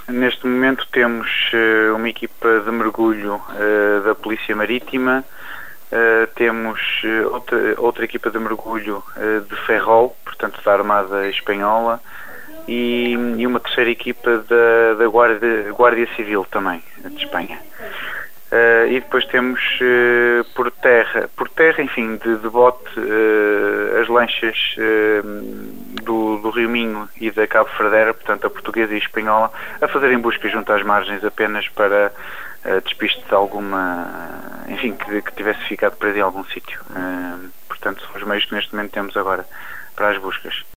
Neste momento temos uma equipa de mergulho da Polícia Marítima, temos outra equipa de mergulho de Ferrol, portanto da Armada Espanhola, e uma terceira equipa da Guardia Civil também, de Espanha. E depois temos por terra, enfim, de bote, as lanchas do Rio Minho e da Cabo Ferdeira, portanto a portuguesa e a espanhola, a fazerem busca junto às margens apenas para despiste de alguma, enfim, que tivesse ficado preso em algum sítio. Portanto, são os meios que neste momento temos agora para as buscas.